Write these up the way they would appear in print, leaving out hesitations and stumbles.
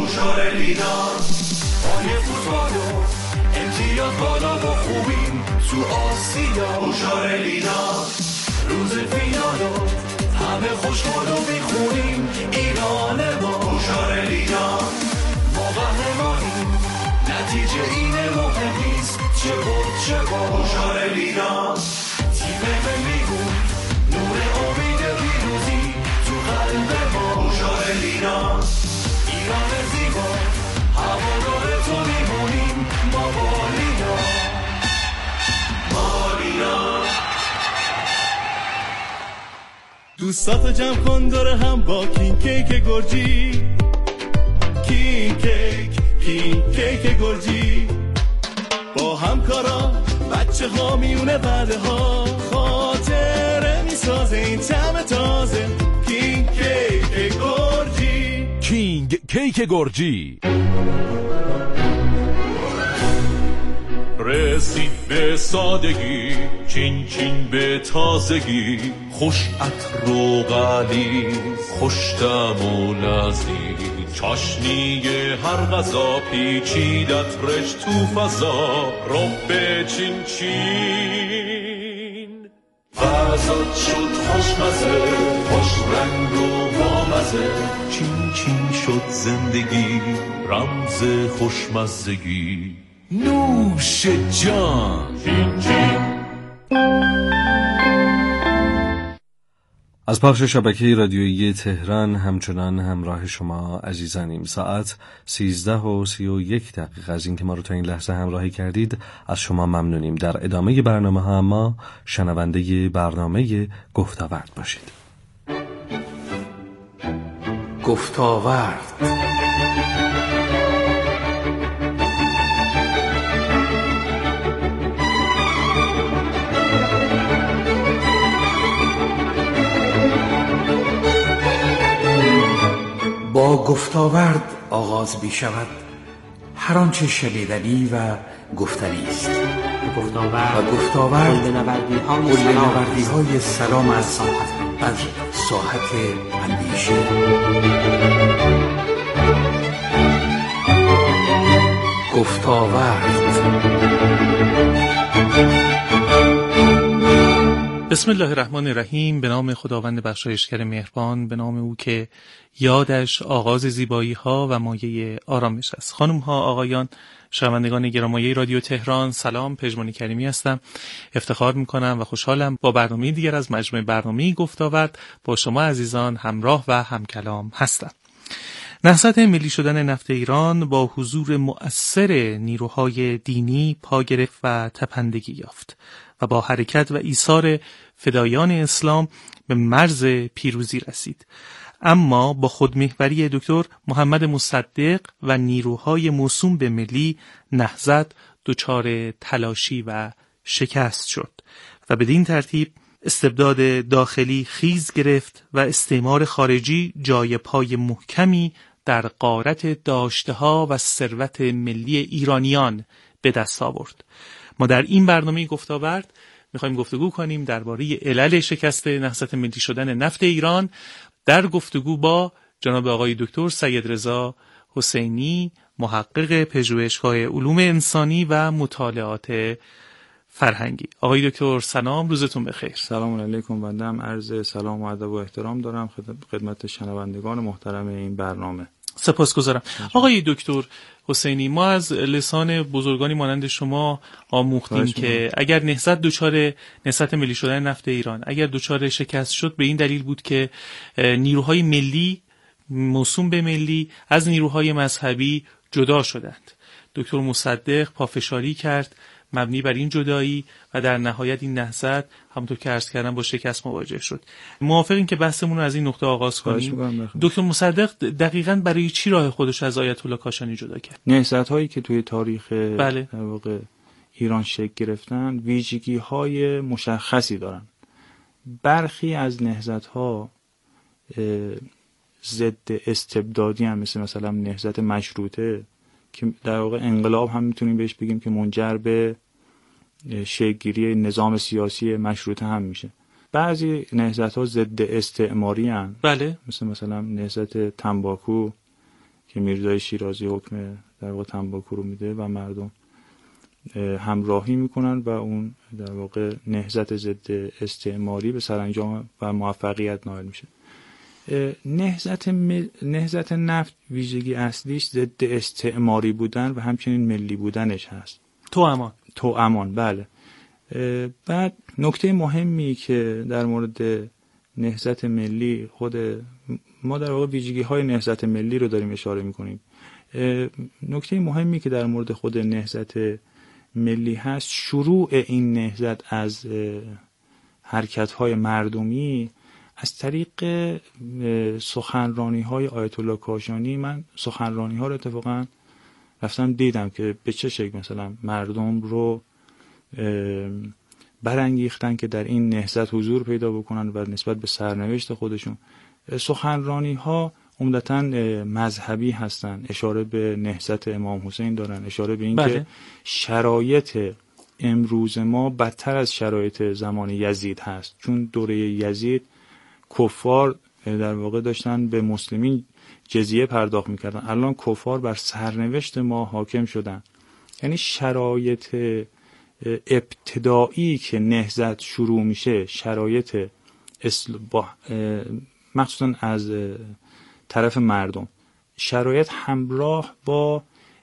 هوشار لیلا، پای فوتبالو امتیاز بالا و خوبیم تو آسیا. هوشار لیلا، روز فینالو همه خوشحال و میخونیم ایران ما. هوشار لیلا، ما قهرمانیم، نتیجه اینه مهم نیست چه بود چه بود. هوشار لیلا، تیم ملیمون نور امید پیروزی تو قلب ما. هوشار لیلا، ایران زیبا هوادار تو میمونیم ما. با لیلا، ما لیلا. دوستاتو جمع کن دور هم با کینگ کیک گرجی. کینگ کیک گرجی، با همکارا بچه ها میونه بعده ها، خاطره میسازه این طعم تازه. کینگ کیک گرجی. کینگ کیک گرجی رسید به سادگی، چین چین به تازگی، خوش عطر و غلیظ، خوش طعم و لذیذ، چاشنی هر غذا پیچیدت رش تو فضا. رب چین چین فضات شد خوشمزه، خوش رنگ و بامزه، چین چین شد زندگی، رمز خوشمزگی. نوش جان. چین چین. از پخش شبکه رادیویی تهران همچنان همراه شما عزیزانیم. ساعت 13:31 از این که ما رو تا این لحظه همراهی کردید از شما ممنونیم. در ادامه برنامه ها ما شنونده برنامه گفتاورد باشید. گفتاورد. با گفتاورد آغاز می شود هر آنچه شنیدنی و گفتنی است. گفتاورد نوردی های سلام از ساحت اندیشه. گفتاورد. بسم الله الرحمن الرحیم. به نام خداوند بخشایشگر مهربان، به نام او که یادش آغاز زیبایی ها و مایه آرامش است. خانم ها، آقایان، شنوندگان گرامی رادیو تهران، سلام. پژمان کریمی هستم. افتخار میکنم و خوشحالم با برنامه دیگر از مجموعه برنامه گفتاورد با شما عزیزان همراه و همکلام هستم. نهضت ملی شدن نفت ایران با حضور مؤثر نیروهای دینی پا گرفت و تپندگی یافت و با حرکت و ایثار فدایان اسلام به مرز پیروزی رسید. اما با خودمحوری دکتر محمد مصدق و نیروهای موسوم به ملی، نهضت دچار تلاشی و شکست شد و بدین ترتیب استبداد داخلی خیز گرفت و استعمار خارجی جای پای محکمی در غارت داشته‌ها و ثروت ملی ایرانیان به دست آورد. ما در این برنامه گفتاورد میخوایم گفتگو کنیم درباره علل شکست نهضت ملی شدن نفت ایران، در گفتگو با جناب آقای دکتر سیدرضا حسینی، محقق پژوهشگاه علوم انسانی و مطالعات فرهنگی. آقای دکتر سلام، روزتون بخیر. سلام علیکم. بنده هم عرض سلام و ادب و احترام دارم خدمت شنوندگان محترم این برنامه. سپاسگزارم. آقای دکتر حسینی، ما از لسان بزرگانی مانند شما آموختیم که اگر نهضت ملی شدن نفت ایران اگر دچار شکست شد، به این دلیل بود که نیروهای ملی موسوم به ملی از نیروهای مذهبی جدا شدند. دکتر مصدق پافشاری کرد مبنی بر این جدایی و در نهایت این نهضت همونطور که عرض کردم با شکست مواجه شد. موافقین که بحثمون رو از این نقطه آغاز کنیم؟ دکتر مصدق دقیقاً برای چی راه خودش از آیت الله کاشانی جدا کرد؟ نهضت هایی که توی تاریخ در واقع ایران شکل گرفتن ویژگی های مشخصی دارن. برخی از نهضت ها ضد استبدادی هم، مثلا نهضت مشروطه که در واقع انقلاب هم میتونیم بهش بگیم که منجر به شکل‌گیری نظام سیاسی مشروطه هم میشه. بعضی نهضت‌ها ضد استعماری هستند. بله. مثلا نهضت تنباکو که میرزای شیرازی حکم در واقع تنباکو رو میده و مردم همراهی میکنن و اون در واقع نهضت ضد استعماری به سرانجام و موفقیت نائل میشه. نهضت نفت ویژگی اصلیش ضد استعماری بودن و همچنین ملی بودنش هست. تو امان بله. بعد نکته مهمی که در مورد نهضت ملی خود ما در واقع ویژگی های نهضت ملی رو داریم اشاره میکنیم. نکته مهمی که در مورد خود نهضت ملی هست، شروع این نهضت از حرکت های مردمی از طریق سخنرانی های آیت الله کاشانی. من سخنرانی ها رو اتفاقا رفتم دیدم که به چه شکل مثلا مردم رو برانگیختن که در این نهضت حضور پیدا بکنن و نسبت به سرنوشت خودشون. سخنرانی ها عمدتاً مذهبی هستن، اشاره به نهضت امام حسین دارن، اشاره به این که شرایط امروز ما بدتر از شرایط زمان یزید هست، چون دوره یزید کفار در واقع داشتن به مسلمین جزیه پرداخت میکردن، الان کفار بر سرنوشت ما حاکم شدن. یعنی شرایط ابتدایی که نهضت شروع میشه، شرایط مخصوصا از طرف مردم، شرایط همراه با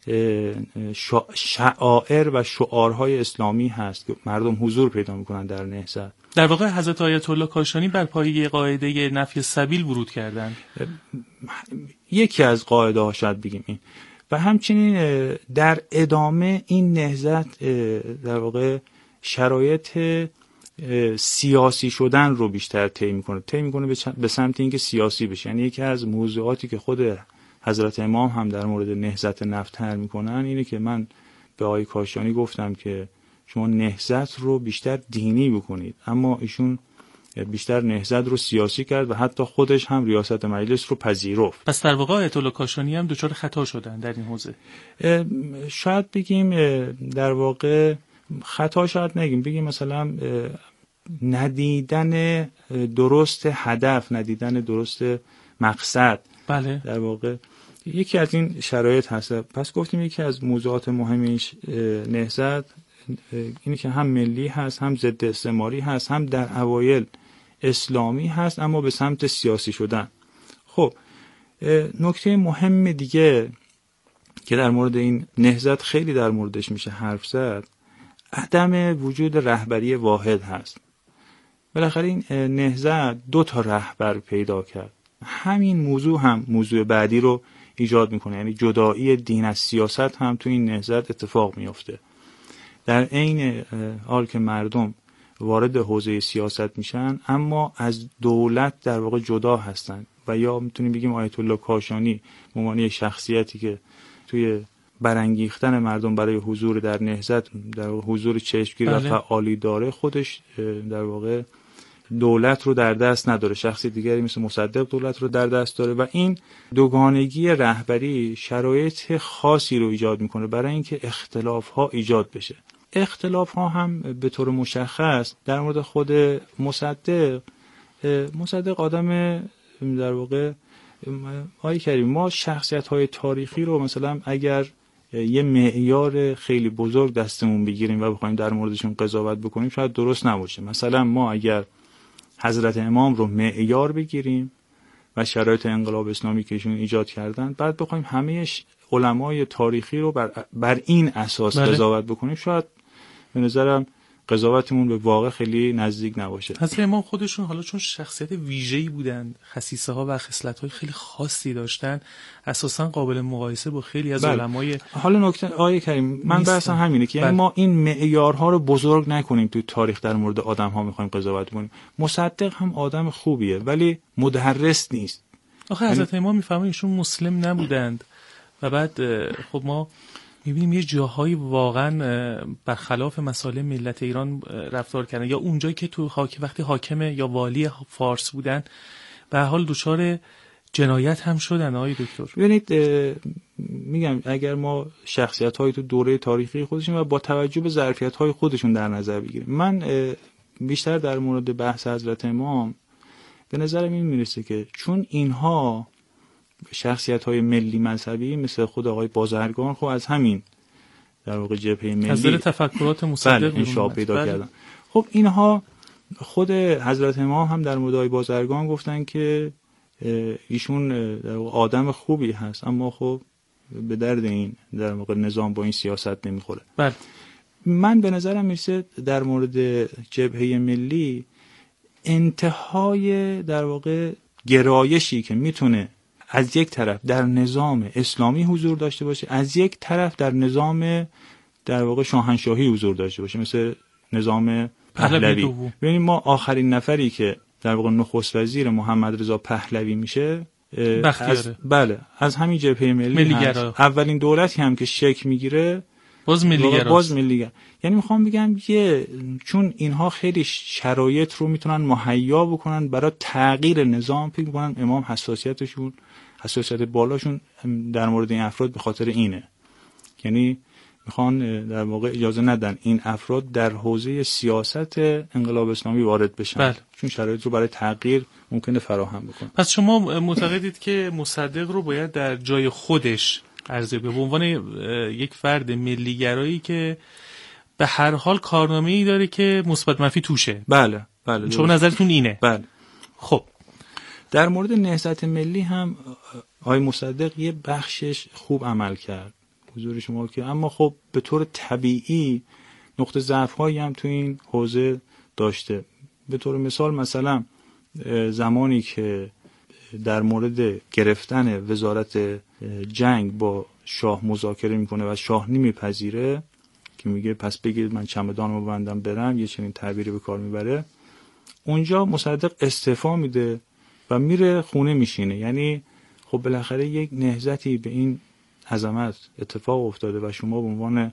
شعائر و شعارهای اسلامی هست که مردم حضور پیدا میکنن در نهضت. در واقع حضرت آیت الله کاشانی بر پایه قاعده نفی سبیل ورود کردن، یکی از قاعده ها شاید بگیم این. و همچنین در ادامه این نهضت در واقع شرایط سیاسی شدن رو بیشتر طی میکنه به سمت اینکه سیاسی بشه. یعنی یکی از موضوعاتی که خود حضرت امام هم در مورد نهضت نفت طرح میکنن اینه که من به آقای کاشانی گفتم که شما نهضت رو بیشتر دینی بکنید، اما ایشون بیشتر نهضت رو سیاسی کرد و حتی خودش هم ریاست مجلس رو پذیرفت. پس در واقع آیت الله کاشانی هم دچار خطا شدن در این حوزه. شاید بگیم در واقع خطا شاید نگیم، بگیم مثلا ندیدن درست هدف، ندیدن درست مقصد. بله. در واقع یکی از این شرایط هست. پس گفتیم یکی از موضوعات مهمیش نهضت اینی که هم ملی هست، هم ضد استعماری هست، هم در اوایل اسلامی هست اما به سمت سیاسی شدن. خب نکته مهم دیگه که در مورد این نهضت خیلی در موردش میشه حرف زد، عدم وجود رهبری واحد هست. بالاخره این نهضت 2 رهبر پیدا کرد. همین موضوع هم موضوع بعدی رو ایجاد میکنه، یعنی جدایی دین از سیاست هم تو این نهضت اتفاق میفته. در عین حال که مردم وارد حوزه سیاست میشن اما از دولت در واقع جدا هستن و یا میتونیم بگیم آیت الله کاشانی به عنوان شخصیتی که توی برانگیختن مردم برای حضور در نهضت در واقع حضور چشمگیر و فعالی داره، خودش در واقع دولت رو در دست نداره، شخصی دیگری مثل مصدق دولت رو در دست داره و این دوگانگی رهبری شرایط خاصی رو ایجاد میکنه برای اینکه اختلاف ها ایجاد بشه. اختلاف ها هم به طور مشخص در مورد خود مصدق آدم در واقع آقای کریم، ما شخصیت های تاریخی رو مثلا اگر یه معیار خیلی بزرگ دستمون بگیریم و بخوایم در موردشون قضاوت بکنیم شاید درست نباشه. مثلا ما اگر حضرت امام رو معیار بگیریم و شرایط انقلاب اسلامی که ایشون ایجاد کردن، بعد بخوایم همه علمای تاریخی رو بر این اساس قضاوت بکنیم، شاید به نظرم قضاوتمون به واقع خیلی نزدیک نباشه. حضرت امام خودشون حالا چون شخصیت ویژه‌ای بودن، خصیصه ها و خصلت‌های خیلی خاصی داشتن، اساساً قابل مقایسه با خیلی از علمای. حالا نکته آقای کریم من بحثم همینه که یعنی ما این معیارها رو بزرگ نکنیم تو تاریخ در مورد آدم‌ها می‌خوایم قضاوت کنیم. مصدق هم آدم خوبیه ولی مدرس نیست. آخه حضرت امام می‌فرمایند ایشون مسلم نبودند و بعد خب ما میبینیم یه جاهایی واقعا برخلاف مسائل ملت ایران رفتار کردن، یا اونجایی که تو وقتی حاکم یا والی فارس بودن به حال دچار جنایت هم شدن. آقای دکتر ببینید میگم اگر ما شخصیت‌های تو دوره تاریخی خودشون و با توجه به ظرفیت‌های خودشون در نظر بگیریم، من بیشتر در مورد بحث حضرت امام به نظرم این میرسه که چون اینها شخصیت‌های ملی مذهبی مثل خود آقای بازرگان خب از همین در واقع جبهه ملی از دل تفکرات مصدق انشاء پیدا کردن. خب اینها خود حضرت امام هم در مورد آقای بازرگان گفتن که ایشون آدم خوبی هست اما خب به درد این در واقع نظام با این سیاست نمیخوره. بله. من به نظرم میرسه در مورد جبهه ملی انتهای در واقع گرایشی که میتونه از یک طرف در نظام اسلامی حضور داشته باشه، از یک طرف در نظام در واقع شاهنشاهی حضور داشته باشه مثل نظام پهلوی. ببینید ما آخرین نفری که در واقع نخست وزیر محمد رضا پهلوی میشه از همین جبهه ملی هست. اولین دولتی هم که شکل میگیره باز ملی‌گرا. یعنی میخوام بگم چون اینها خیلی شرایط رو میتونن مهیا بکنن برای تغییر نظام، فکر میکنن امام حساسیت بالاشون در مورد این افراد به خاطر اینه. یعنی میخوان در واقع اجازه ندن این افراد در حوزه سیاست انقلاب اسلامی وارد بشن. بله. چون شرایط رو برای تغییر ممکنه فراهم بکنن. پس شما معتقدید که مصدق رو باید در جای خودش ارزیابی به عنوان یک فرد ملی‌گرایی که به هر حال کارنامه‌ای داره که مثبت منفی توشه. بله. شما نظرتون اینه؟ بله. خب در مورد نهضت ملی هم آقای مصدق یه بخشش خوب عمل کرد حضور شما که، اما خب به طور طبیعی نقطه ضعف‌هایی هم تو این حوزه داشته. به طور مثلا زمانی که در مورد گرفتن وزارت جنگ با شاه مذاکره میکنه و شاه نمیپذیره که میگه پس بگید من چمدانمو ببندم برم، یه چنین تعبیری به کار میبره، اونجا مصدق استعفا میده و میره خونه میشینه. یعنی خب بالاخره یک نهضتی به این عظمت اتفاق افتاده و شما به عنوان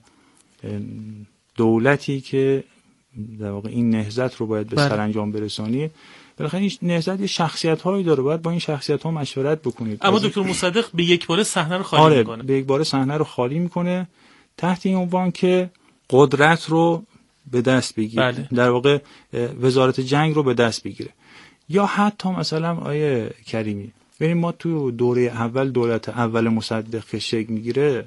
دولتی که در واقع این نهضت رو باید به سرانجام برسانی، بالاخره این نهضت یه شخصیت‌هایی داره، باید با این شخصیت‌ها مشورت بکنید. اما دکتر مصدق به یک باره صحنه رو خالی میکنه. به یک باره صحنه رو خالی میکنه تحت این عنوان که قدرت رو به دست بگیره. بله. در واقع وزارت جنگ رو به دست بگیره. یا حتی مثلا آیه کریمی ببینیم ما تو دوره اول دولت اول مصدق که شکل میگیره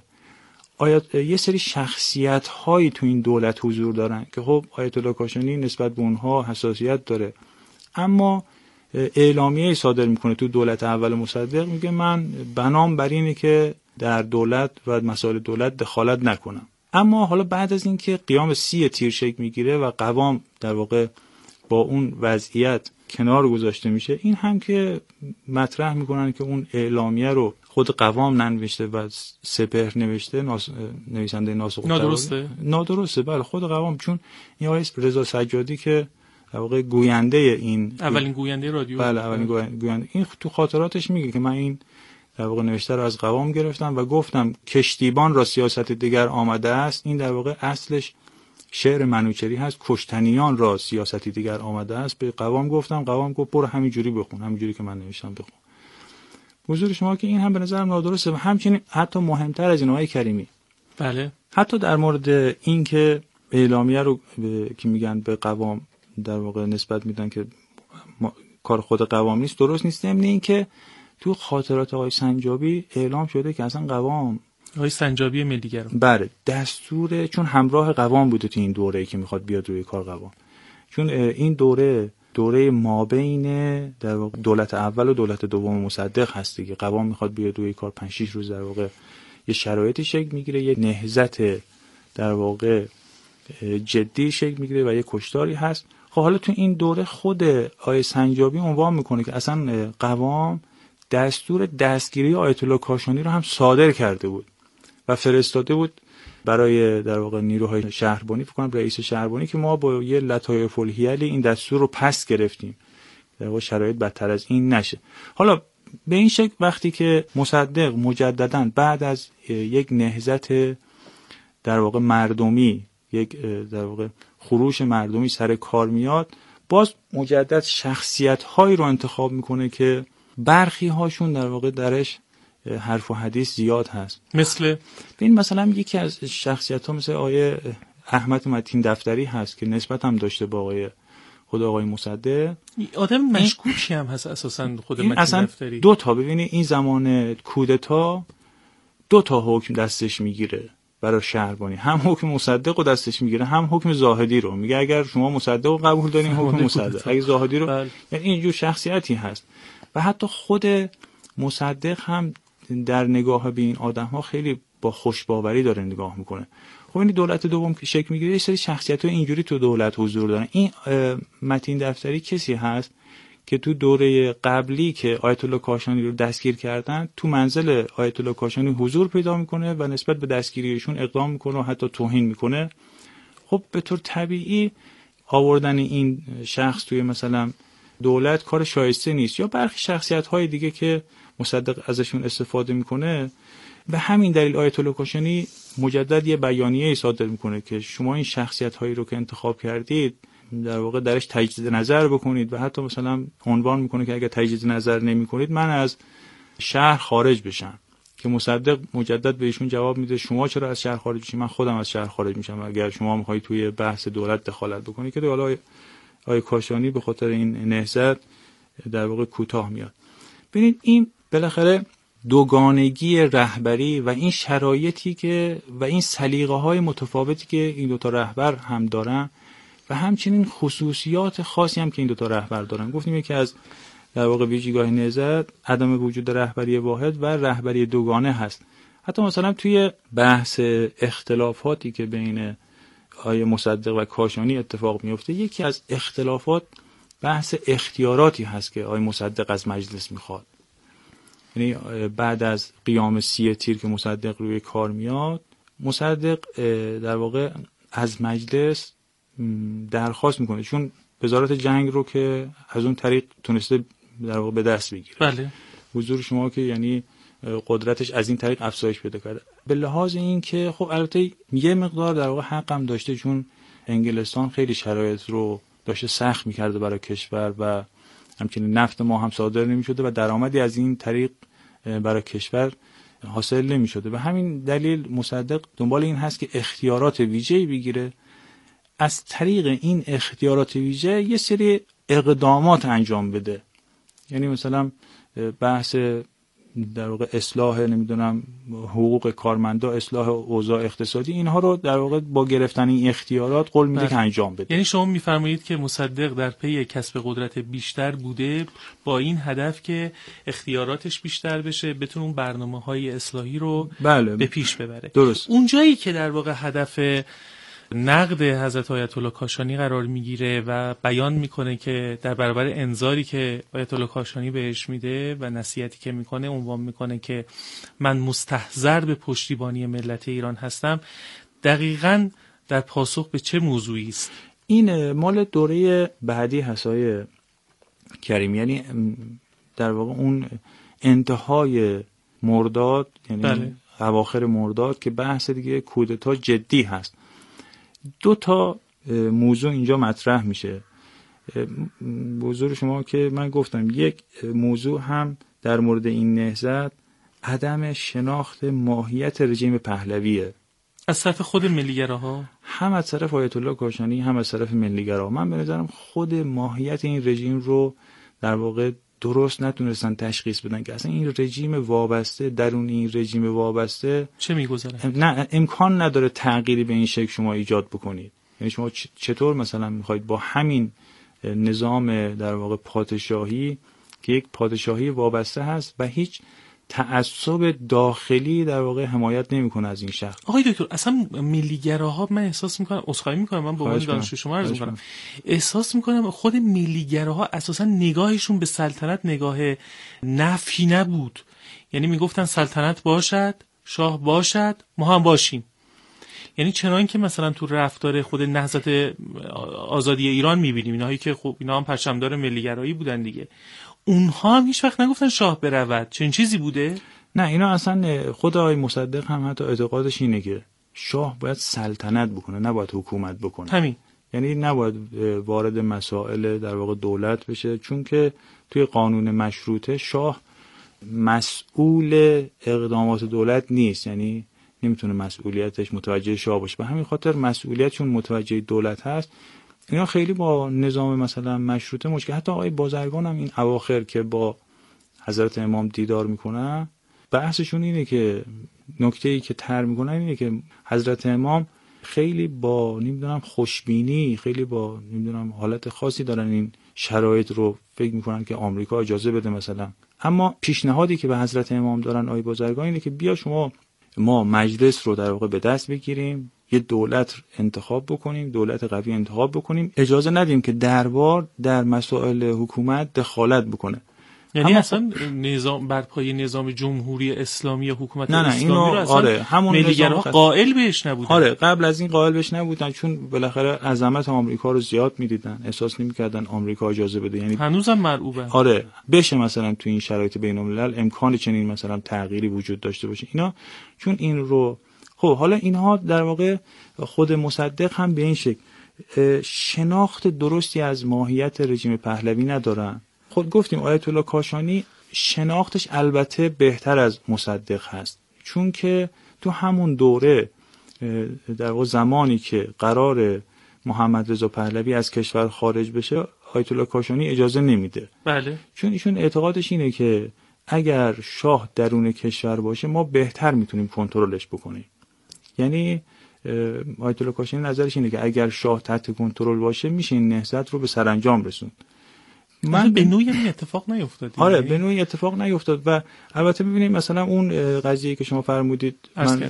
یه سری شخصیت‌هایی تو این دولت حضور دارن که خب آیت الله کاشانی نسبت به اونها حساسیت داره، اما اعلامیه صادر میکنه تو دولت اول مصدق، میگه من بنام بر اینه که در دولت و مسائل دولت دخالت نکنم. اما حالا بعد از اینکه قیام 30 تیر شکل میگیره و قوام در واقع با اون وضعیت کنار گذاشته میشه، این هم که مطرح میکنن که اون اعلامیه رو خود قوام ننوشته و سپهر نوشته، نویسنده نادرسته. بله خود قوام، چون این آقای رضا سجادی که در واقع گوینده این اولین گوینده رادیو، بله اولین گوینده، این تو خاطراتش میگه که من این در واقع نوشته رو از قوام گرفتم و گفتم کشتیبان را سیاست دیگر آمده است. این در واقع اصلش شعر منوچهری هست، کشتنیان را سیاستی دیگر آمده است. به قوام گفتم، قوام گفت برو همینجوری بخون، همینجوری که من نوشتم بخون. حضور شما که این هم به نظرم نادرسته. و همچنین حتی مهمتر از این آقای کریمی، بله، حتی در مورد این که اعلامیه رو که میگن به قوام در واقع نسبت میدن که کار خود قوام نیست، درست نیست. نمیدونی این که تو خاطرات آقای سنجابی اعلام شده که اصلا قوام، آقای سنجابی ملی‌گرا، بله دستور، چون همراه قوام بوده تو این دوره‌ای که میخواد بیاد روی کار قوام، چون این دوره مابین در واقع دولت اول و دولت دوم مصدق هست دیگه. قوام میخواد بیاد روی کار 5-6 روز در واقع یه شرایطی شکل میگیره، یه نهضت در واقع جدی شکل میگیره و یه کشتاری هست. خب حالا تو این دوره خود آقای سنجابی عنوان میکنه که اصلا قوام دستور دستگیری آیت الله کاشانی رو هم صادر کرده بود و فرستاده بود برای در واقع نیروهای شهربانی، فکر کنم رئیس شهربانی، که ما با یه لطایف الحیلی این دستور رو پس گرفتیم در واقع شرایط بدتر از این نشه. حالا به این شکل وقتی که مصدق مجدداً بعد از یک نهضت در واقع مردمی، یک در واقع خروش مردمی سر کار میاد، باز مجدد شخصیت‌هایی رو انتخاب میکنه که برخی هاشون در واقع درش حرف و حدیث زیاد هست. مثلا یکی از شخصیت‌ها مثل آقای احمد متین دفتری هست که نسبت هم داشته با آقای خود آقای مصدق. آدم مشکوکی هم هست اساسا خود متین دفتری. دو تا ببینید این زمان کودتا 2 تا حکم دستش میگیره برای شهربانی، هم حکم مصدق رو دستش میگیره هم حکم زاهدی رو. میگه اگر شما مصدق رو قبول دارین حکم مصدق، اگه زاهدی رو یعنی اینجور شخصیتی هست. و حتی خود مصدق هم در نگاه به این آدم‌ها خیلی با خوشباوری داره نگاه میکنه. خب این دولت دوم که شکل میگیره یه سری شخصیت‌های اینجوری تو دولت حضور دارن. این متین دفتری کسی هست که تو دوره قبلی که آیت الله کاشانی رو دستگیر کردن تو منزل آیت الله کاشانی حضور پیدا میکنه و نسبت به دستگیریشون اقدام میکنه و حتی توهین میکنه. خب به طور طبیعی آوردن این شخص توی مثلا دولت کار شایسته نیست. یا برخی شخصیت‌های دیگه که مصدق ازشون استفاده میکنه. به همین دلیل آیت الله کاشانی مجدد یه بیانیه صادر میکنه که شما این شخصیت‌هایی رو که انتخاب کردید در واقع درش تجدید نظر بکنید و حتی مثلا عنوان میکنه که اگر تجدید نظر نمیکنید من از شهر خارج بشم. که مصدق مجدد بهشون جواب میده شما چرا از شهر خارج میشید؟ من خودم از شهر خارج میشم اگر شما میخواید توی بحث دولت دخالت بکنید. که حالا آقای کاشانی به خاطر این نهضت در واقع کوتاه میاد. ببینید این بالاخره دوگانگی رهبری و این شرایطی که و این سلیقه‌های متفاوتی که این دو تا رهبر هم دارن و همچنین خصوصیات خاصی هم که این دو تا رهبر دارن. گفتیم یکی از در واقع ویژگی‌های نهضت عدم وجود رهبری واحد و رهبری دوگانه هست. حتی مثلا توی بحث اختلافاتی که بین آقای مصدق و کاشانی اتفاق میفته، یکی از اختلافات بحث اختیاراتی هست که آقای مصدق از مجلس میخواد. یعنی بعد از قیام 30 تیر که مصدق روی کار میاد، مصدق در واقع از مجلس درخواست میکنه چون وزارت جنگ رو که از اون طریق تونسته در واقع به دست بگیره. بله. حضور شما که یعنی قدرتش از این طریق افزایش پیدا کرده. به لحاظ این که خب البته یه مقدار در واقع حق هم داشته چون انگلستان خیلی شرایط رو داشته سخت میکرده برای کشور و همچنین نفت ما هم صادر نمیشده و درآمدی از این طریق برای کشور حاصل نمیشده. به همین دلیل مصدق دنبال این هست که اختیارات ویژه‌ای بگیره، از طریق این اختیارات ویژه یه سری اقدامات انجام بده. یعنی مثلا بحث در واقع اصلاح نمیدونم حقوق کارمندا، اصلاح اوضاع اقتصادی، اینها رو در واقع با گرفتن این اختیارات قول میده که انجام بده. یعنی شما میفرمایید که مصدق در پی کسب قدرت بیشتر بوده با این هدف که اختیاراتش بیشتر بشه، بتونه اون برنامه‌های اصلاحی رو به پیش ببره. درست. اونجایی که در واقع هدف نقد حضرت آیت الله کاشانی قرار میگیره و بیان میکنه که در برابر انذاری که آیت الله کاشانی بهش میده و نصیحتی که میکنه عنوان میکنه که من مستحضر به پشتیبانی ملت ایران هستم، دقیقاً در پاسخ به چه موضوعی است؟ این مال دوره بعدی هستای کریم، یعنی در واقع اون انتهای مرداد، یعنی اواخر مرداد که بحث دیگه کودتا جدی هست. 2 تا موضوع اینجا مطرح میشه. حضور شما که من گفتم یک موضوع هم در مورد این نهضت عدم شناخت ماهیت رژیم پهلویه از طرف خود ملیگراها، هم از طرف آیت الله کاشانی هم از طرف ملیگراها. من به نظرم خود ماهیت این رژیم رو در واقع درست نتونستن تشخیص بدن که اصلا این رژیم وابسته، درون این رژیم وابسته چه میگذره. نه امکان نداره تغییری به این شکل شما ایجاد بکنید. یعنی شما چطور مثلا میخواید با همین نظام در واقع پادشاهی که یک پادشاهی وابسته هست و هیچ تعصب داخلی در واقع حمایت نمیکنه از این شخص. آقای دکتر اصلا ملیگراها من احساس میکنم، عذرخواهی میکنم من با دانشجو شما عرض میکنم، احساس میکنم خود ملیگراها اساسا نگاهشون به سلطنت نگاه نفی نبود. یعنی میگفتن سلطنت باشد، شاه باشد، ما هم باشیم. یعنی چنان که مثلا تو رفتار خود نهضت آزادی ایران میبینیم اینایی که خب اینا هم پرچمدار ملیگرایی بودن دیگه، اونها هم هیچ وقت نگفتن شاه برود. چنین چیزی بوده؟ نه، اینا اصلا خود آقای مصدق هم حتی اعتقادش اینه که شاه باید سلطنت بکنه، نباید حکومت بکنه. همین. یعنی نباید وارد مسائل در واقع دولت بشه، چون که توی قانون مشروطه شاه مسئول اقدامات دولت نیست، یعنی نمیتونه مسئولیتش متوجه شاه باشه. به همین خاطر مسئولیتشون متوجه دولت هست. اینا خیلی با نظام مثلا مشروطه مشکل. حتی آقای بازرگان هم این اواخر که با حضرت امام دیدار میکنن، بحثشون اینه که نکته‌ای که طرح میکنن اینه که حضرت امام خیلی با نمیدونم خوشبینی، خیلی با نمیدونم حالت خاصی دارن این شرایط رو فکر میکنن که آمریکا اجازه بده مثلا. اما پیشنهادی که به حضرت امام دارن آقای بازرگان اینه که بیا ما مجلس رو در واقع به دست بگیریم، یه دولت انتخاب بکنیم، دولت قوی انتخاب بکنیم، اجازه ندیم که دربار در مسائل حکومت دخالت بکنه. یعنی اصلا نظام بر پایه نظام جمهوری اسلامی یا حکومت اسلامی رو اصلا آره همون ملیگرها قائل بهش نبودن. آره قبل از این قائل بهش نبودن، چون بالاخره عظمت آمریکا رو زیاد می‌دیدن، احساس نمی‌کردن آمریکا اجازه بده. یعنی هنوزم مرعوبه. آره بشه مثلا تو این شرایط بین‌الملل امکان چنین مثلا تغییری وجود داشته باشه اینا، چون این رو خب حالا اینها در واقع خود مصدق هم به این شکل شناخت درستی از ماهیت رژیم پهلوی ندارن. خود گفتیم آیت الله کاشانی شناختش البته بهتر از مصدق هست، چون که تو همون دوره در واقع زمانی که قرار محمد رضا پهلوی از کشور خارج بشه آیت الله کاشانی اجازه نمیده. بله. چون ایشون اعتقادش اینه که اگر شاه درون کشور باشه ما بهتر میتونیم کنترلش بکنیم. یعنی آیت الله کاشانی نظرش اینه که اگر شاه تحت کنترل باشه میشه این نهضت رو به سرانجام رسوند. من به نوعی این اتفاق نیفتاد. آره به نوعی اتفاق نیفتاد. و البته ببینید مثلا اون قضیه که شما فرمودید من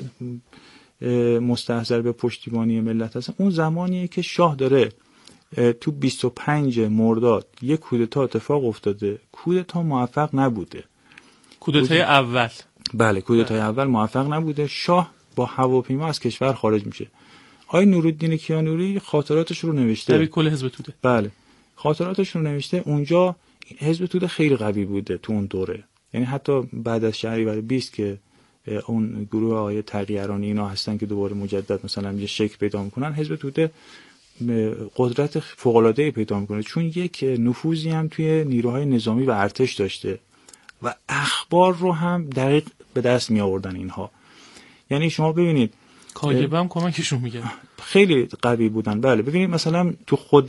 مستحضر به پشتیبانی ملت هستم، اون زمانیه که شاه داره تو 25 مرداد یک کودتا اتفاق افتاده، کودتا موفق نبوده. کودتای اول. بله کودتای اول موفق نبوده، شاه با هواپیما از کشور خارج میشه. آقای نورالدین کیانوری خاطراتش رو نوشته. در کل حزب توده. بله. خاطراتش رو نوشته. اونجا حزب توده خیلی قوی بوده تو اون دوره. یعنی حتی بعد از شهریور 20 که اون گروه آقای تغییرانی اینا هستن که دوباره مجدد مثلا یه شکل پیدا میکنن، حزب توده قدرت فوق العاده پیدا میکنه، چون یک نفوذی هم توی نیروهای نظامی و ارتش داشته و اخبار رو هم دقیق به دست می آوردن اینها. یعنی شما ببینید کاگبه هم کمکشون میگه خیلی قوی بودن. بله ببینید مثلا تو خود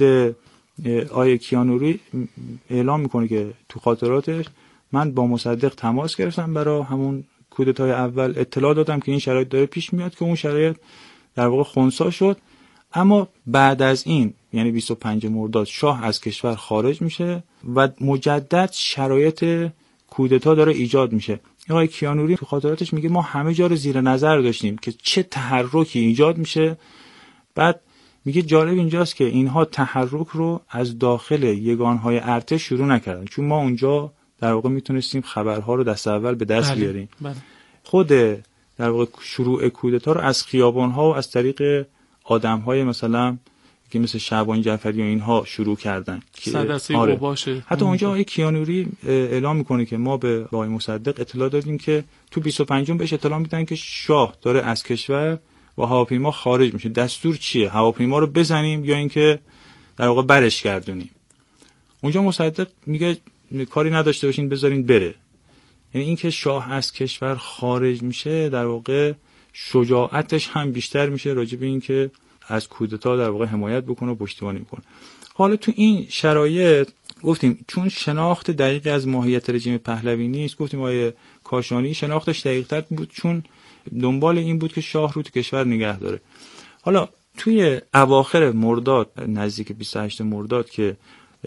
آیه کیانوری اعلام میکنه که تو خاطراتش من با مصدق تماس گرفتم برای همون کودتای اول، اطلاع دادم که این شرایط داره پیش میاد که اون شرایط در واقع خنثی شد. اما بعد از این یعنی 25 مرداد شاه از کشور خارج میشه و مجدد شرایط کودتا داره ایجاد میشه. آقای کیانوری تو خاطراتش میگه ما همه جا رو زیر نظر داشتیم که چه تحرکی ایجاد میشه. بعد میگه جالب اینجاست که اینها تحرک رو از داخل یگانهای ارتش شروع نکردن، چون ما اونجا در واقع میتونستیم خبرها رو دست اول به دست بیاریم. بله. خود در واقع شروع کودتا رو از خیابان‌ها و از طریق آدم‌های مثلا که مثل شعبان جعفری و اینها شروع کردن که باشه. حتی اونجا آقای کیانوری اعلام میکنه که ما به آقای مصدق اطلاع دادیم که تو 25 بهش اطلاع میدن که شاه داره از کشور با هواپیما خارج میشه، دستور چیه؟ هواپیما رو بزنیم یا اینکه در واقع برش گردونیم؟ اونجا مصدق میگه کاری نداشته باشین بذارین بره. یعنی اینکه شاه از کشور خارج میشه در واقع شجاعتش هم بیشتر میشه راجع به اینکه از کودتا در واقع حمایت بکنه و پشتیبانی بکنه. حالا تو این شرایط گفتیم چون شناخت دقیقی از ماهیت رژیم پهلوی نیست، گفتیم آقای کاشانی شناختش دقیق‌تر بود چون دنبال این بود که شاه رو تو کشور نگه داره. حالا توی اواخر مرداد نزدیک 28 مرداد که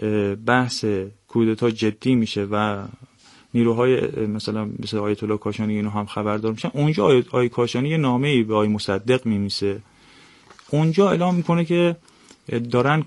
بحث کودتا جدی میشه و نیروهای مثل آیت الله کاشانی اینو هم خبردار میشن، اونجا آیه کاشانی یه نامه‌ای به آیه مصدق میمیسه. اونجا اعلام میکنه که داره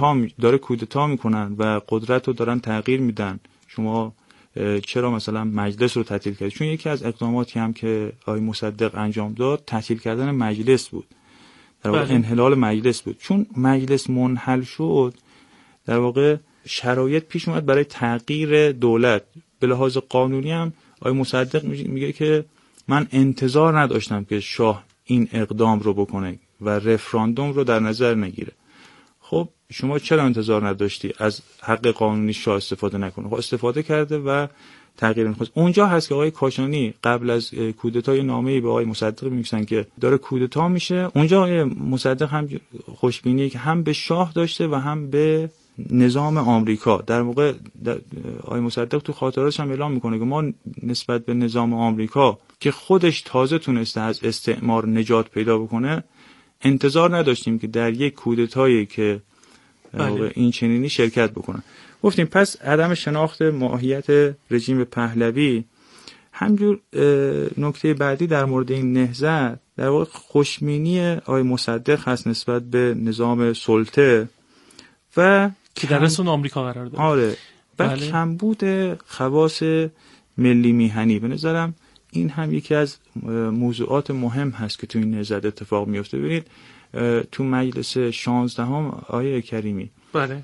کودتا میکنن و قدرت رو دارن تغییر میدن، شما چرا مثلا مجلس رو تعطیل کردید؟ چون یکی از اقداماتی هم که آقای مصدق انجام داد تعطیل کردن مجلس بود، در واقع انحلال مجلس بود. چون مجلس منحل شد در واقع شرایط پیش اومد برای تغییر دولت. به لحاظ قانونی هم آقای مصدق میگه که من انتظار نداشتم که شاه این اقدام رو بکنه و رفراندوم رو در نظر نگیره. خب شما چرا انتظار نداشتی از حق قانونی شاه استفاده نکنه؟ خب استفاده کرده و تغییر می‌خواست. اونجا هست که آقای کاشانی قبل از کودتای نامه‌ای به آقای مصدق می‌نویسن که داره کودتا میشه. اونجا آقای مصدق هم خوشبینی که هم به شاه داشته و هم به نظام آمریکا. در موقع آقای مصدق تو خاطراتش هم اعلام میکنه که ما نسبت به نظام آمریکا که خودش تازه تونسته از استعمار نجات پیدا بکنه انتظار نداشتیم که در یک کودتایی که این چنینی شرکت بکنن. گفتیم پس عدم شناخت ماهیت رژیم پهلوی. همجور نکته بعدی در مورد این نهضت در واقع خوشبینی آقای مصدق هست نسبت به نظام سلطه و که در رسون آمریکا قرار داره. آره. و کمبود خواص ملی میهنی. به نظرم این هم یکی از موضوعات مهم هست که تو این نهضت اتفاق میفته. ببینید تو مجلس 16 آیه کریمی بله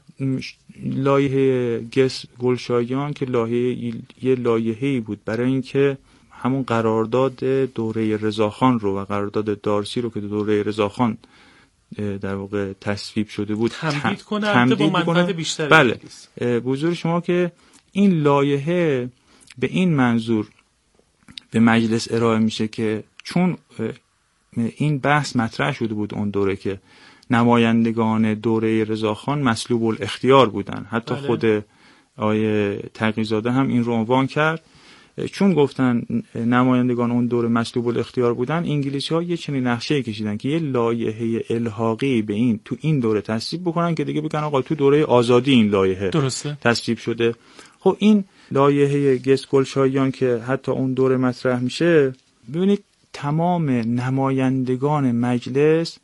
لایحه گلشایان که یه لایحه‌ای بود برای اینکه همون قرارداد دوره رضاخان رو و قرارداد دارسی رو که دوره رضاخان در واقع تصویب شده بود تمدید کنه با منفعت بیشتری. بله بزرگ شما که این لایحه به این منظور به مجلس ارائه میشه که چون این بحث مطرح شده بود اون دوره که نمایندگان دوره رضاخان مسلوب الاختیار بودن. حتی خود آیه تقی‌زاده هم این رو عنوان کرد. چون گفتن نمایندگان اون دوره مسلوب الاختیار بودن، انگلیسی‌ها یه چنین نقشه‌ای کشیدن که یه لایحه الحاقی به این تو این دوره تصویب بکنن که دیگه بگن آقا تو دوره آزادی این لایحه تصویب شده. خب این لایحه گلشایان که حتی اون دوره مطرح میشه، ببینید تمام نمایندگان مجلس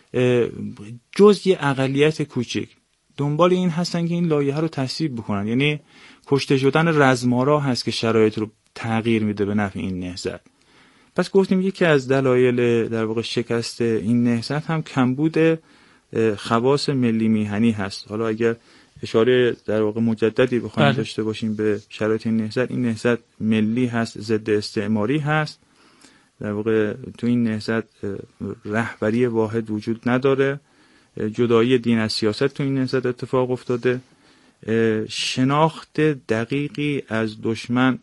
جز یه اقلیت کوچک دنبال این هستن که این لایحه رو تصویب بکنن. یعنی کشته شدن رزمارا هست که شرایط رو تغییر میده به نفع این نهضت. پس گفتیم یکی از دلایل در واقع شکست این نهضت هم کمبود خواص ملی میهنی هست. حالا اگر اشاره در واقع مجددی بخوایم داشته باشیم به شرایط این نهضت ملی هست، ضد استعماری هست. در واقع تو این نهضت رهبری واحد وجود نداره، جدایی دین از سیاست تو این نهضت اتفاق افتاده، شناخت دقیقی از دشمن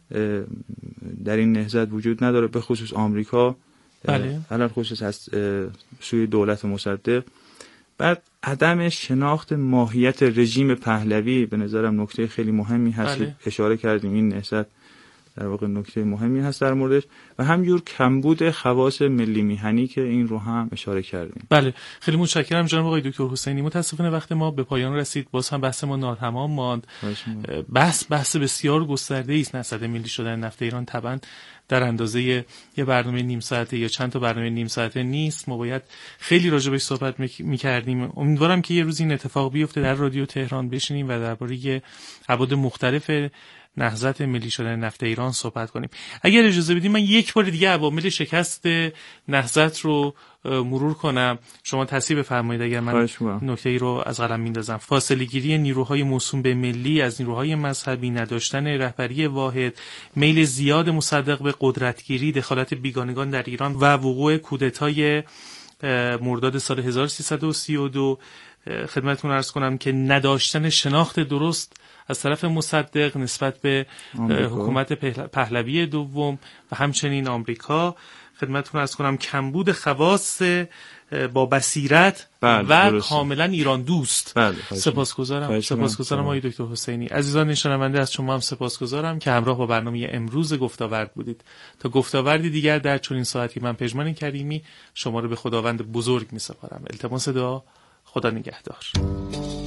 در این نهضت وجود نداره، به خصوص آمریکا، علل خصوص از سوی دولت مصدق. بعد عدم شناخت ماهیت رژیم پهلوی به نظرم نکته خیلی مهمی هست. اشاره کردیم این نهضت در واقع نکته مهمی هست در موردش و همجور کمبود خواص ملی میهنی که این رو هم اشاره کردیم. بله خیلی متشکرم جناب آقای دکتر حسینی. متاسفانه وقت ما به پایان رسید، باز هم بحث ما ناتمام ماند. بحث بسیار گسترده‌ای است. نهضت ملی شدن نفت ایران طبعا در اندازه یه برنامه نیم ساعته یا چند تا برنامه نیم ساعته نیست. ما باید خیلی راجع بهش صحبت می‌کردیم. امیدوارم که یه روز این اتفاق بیفته، در رادیو تهران بشینیم و درباره ابعاد مختلف نهضت ملی شدن نفت ایران صحبت کنیم. اگر اجازه بدید من یک بار دیگه عوامل شکست نهضت رو مرور کنم، شما تصحیح بفرمایید اگر من نکته‌ای رو از قلم میندازم. فاصله گیری نیروهای موسوم به ملی از نیروهای مذهبی، نداشتن رهبری واحد، میل زیاد مصدق به قدرتگیری، دخالت بیگانگان در ایران و وقوع کودتای مرداد سال 1332. خدمتتون عرض کنم که نداشتن شناخت درست از طرف مصدق نسبت به حکومت پهلوی دوم و همچنین آمریکا. خدمتتون عرض کنم کمبود خواص با بصیرت و کاملا ایران دوست. سپاسگزارم آقای دکتر حسینی. عزیزان شنونده از شما هم سپاسگزارم که همراه با برنامه امروز گفتاورد بودید. تا گفتاوردی دیگر در چنین ساعتی من پژمان کریمی شما رو به خداوند بزرگ می‌سپارم. التماس دعا، خدا نگهدار.